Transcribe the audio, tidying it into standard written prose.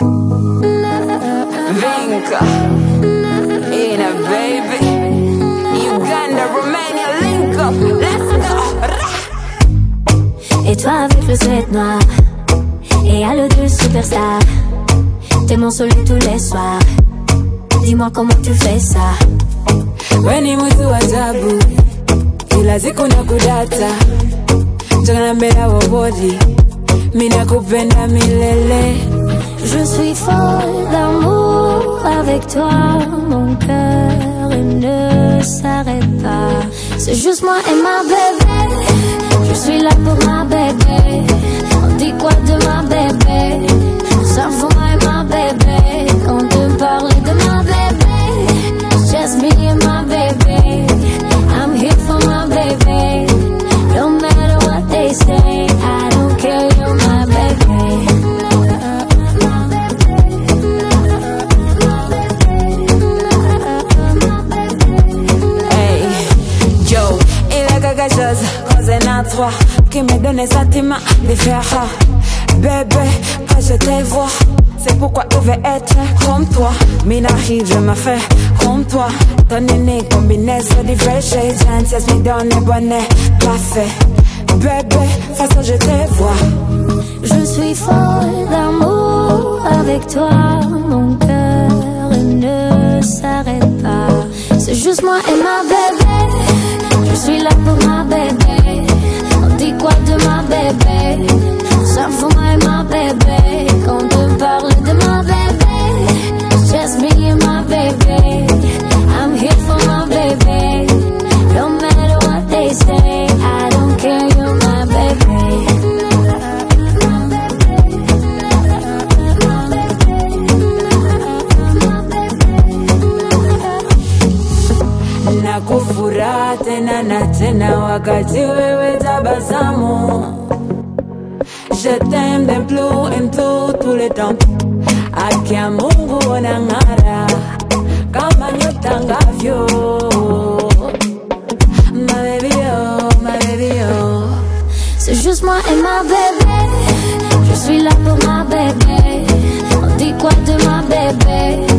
Vinca, Ina baby, Uganda, Romania, link up, let's go. Et toi avec le sweat noir et à l'eau de superstar, t'es mon soleil tous les soirs. Dis-moi comment tu fais ça. Weni mtu wa ajabu, kila siku nakudata, njagala mbele wobodi, mina kupenda milele. Je suis folle d'amour avec toi, mon cœur ne s'arrête pas. C'est juste moi et ma bébé, je suis là pour ma bébé. On dit quoi de ma bébé? Ça pour moi et ma bébé. Quand tu parles de ma bébé, it's just me and my baby. I'm here for my baby. No matter what they say, I don't care, you're my baby. Cause à trois qui me donne des sentiments différents. Bébé, quand je te vois, c'est pourquoi je veux être comme toi. Minahi, je me fais comme toi. Ton nez combinaison de fresh chances me donne bonnet café. Bébé, façon je te vois. Je suis folle d'amour avec toi, mon cœur ne s'arrête pas. C'est juste moi et ma bébé. Je suis là pour ma bébé. On dit quoi de ma bébé? Ça pour moi et ma bébé. Quand on parle de ma bébé, it's just me and my baby. I'm here for my baby. No matter what they say, I don't care, you're my baby. Nakufura tena na tena wakati wewe tabasamu. Je t'aime d'un plus en tout le temps. Akia Mungu onangara kama nyota ngavyo. Ma baby oh, ma baby oh. C'est juste moi et ma bébé. Je suis là pour ma bébé. On dit quoi de ma bébé?